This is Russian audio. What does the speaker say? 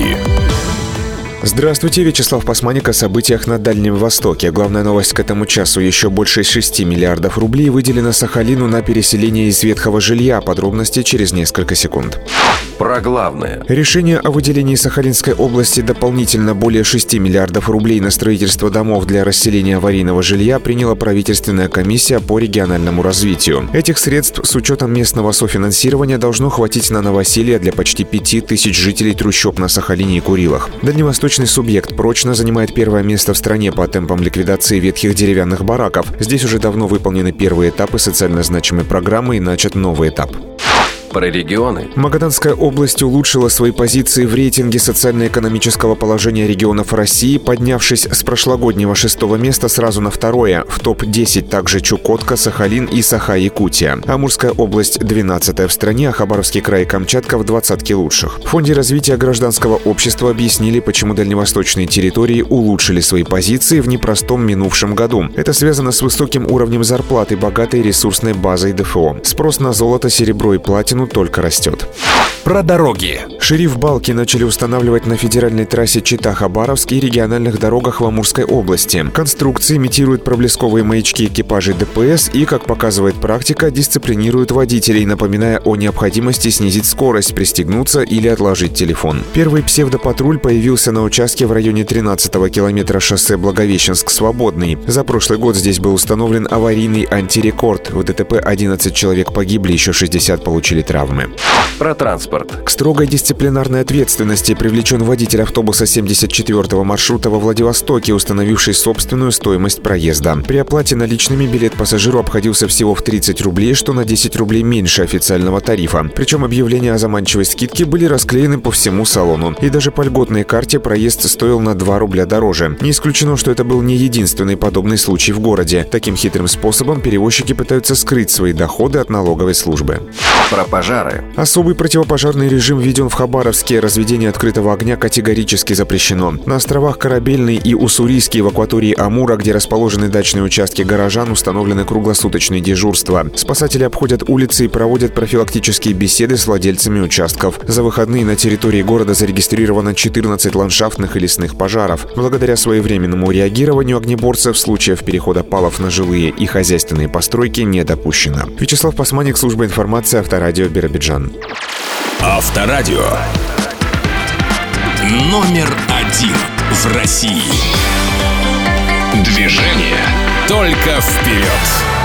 новости. Здравствуйте, Вячеслав Пасманик о событиях на Дальнем Востоке. Главная новость к этому часу. Еще больше 6 миллиардов рублей выделено Сахалину на переселение из ветхого жилья. Подробности через несколько секунд. Про главное. Решение о выделении Сахалинской области дополнительно более 6 миллиардов рублей на строительство домов для расселения аварийного жилья приняла правительственная комиссия по региональному развитию. Этих средств с учетом местного софинансирования должно хватить на новоселье для почти 5000 жителей трущоб на Сахалине и Курилах. Дальневосточный субъект прочно занимает первое место в стране по темпам ликвидации ветхих деревянных бараков. Здесь уже давно выполнены первые этапы социально значимой программы и начат новый этап. Про регионы. Магаданская область улучшила свои позиции в рейтинге социально-экономического положения регионов России, поднявшись с прошлогоднего 6-го места сразу на 2-е. В топ-10 также Чукотка, Сахалин и Саха-Якутия. Амурская область 12-я в стране, а Хабаровский край и Камчатка в 20-ке лучших. В Фонде развития гражданского общества объяснили, почему дальневосточные территории улучшили свои позиции в непростом минувшем году. Это связано с высоким уровнем зарплат и богатой ресурсной базой ДФО. Спрос на золото, серебро и платину только растет. Про дороги. Шериф Балки начали устанавливать на федеральной трассе Чита-Хабаровск и региональных дорогах в Амурской области. Конструкции имитируют проблесковые маячки экипажей ДПС и, как показывает практика, дисциплинируют водителей, напоминая о необходимости снизить скорость, пристегнуться или отложить телефон. Первый псевдопатруль появился на участке в районе 13-го километра шоссе Благовещенск-Свободный. За прошлый год здесь был установлен аварийный антирекорд. В ДТП 11 человек погибли, еще 60 получили травмы. Про транспорт. К строгой дисциплинарной ответственности привлечен водитель автобуса 74-го маршрута во Владивостоке, установивший собственную стоимость проезда. При оплате наличными билет пассажиру обходился всего в 30 рублей, что на 10 рублей меньше официального тарифа. Причем объявления о заманчивой скидке были расклеены по всему салону. И даже по льготной карте проезд стоил на 2 рубля дороже. Не исключено, что это был не единственный подобный случай в городе. Таким хитрым способом перевозчики пытаются скрыть свои доходы от налоговой службы. Про пожары. Особый противопожарный режим введен в Хабаровске. Разведение открытого огня категорически запрещено. На островах Корабельный и Уссурийский в акватории Амура, где расположены дачные участки горожан, установлены круглосуточные дежурства. Спасатели обходят улицы и проводят профилактические беседы с владельцами участков. За выходные на территории города зарегистрировано 14 ландшафтных и лесных пожаров. Благодаря своевременному реагированию огнеборцев случаев перехода палов на жилые и хозяйственные постройки не допущено. Вячеслав Пасманик, служба информации, Авторадио, Биробиджан. Авторадио. Номер 1 в России. Движение только вперед.